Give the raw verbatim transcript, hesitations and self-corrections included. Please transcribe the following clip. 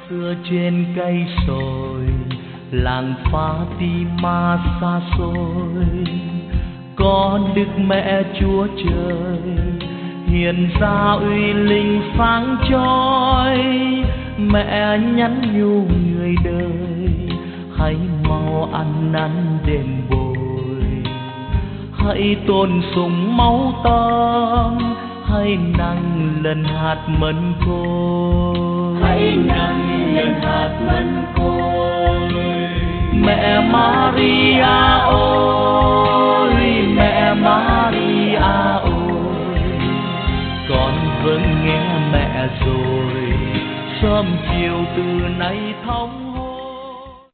xưa trên cây sồi, làng Fatima xa xôi, có Đức Mẹ Chúa Trời hiện ra uy linh sáng chói. Mẹ nhắn nhủ người đời hãy mau ăn năn đền bồi, hãy tôn sùng máu tâm, hãy nâng lần hạt mân côi, hãy nâng lần hạt mân côi. Mẹ Maria ơi, mẹ Maria ơi, con vâng nghe mẹ rồi, sớm chiều từ nay thống hối.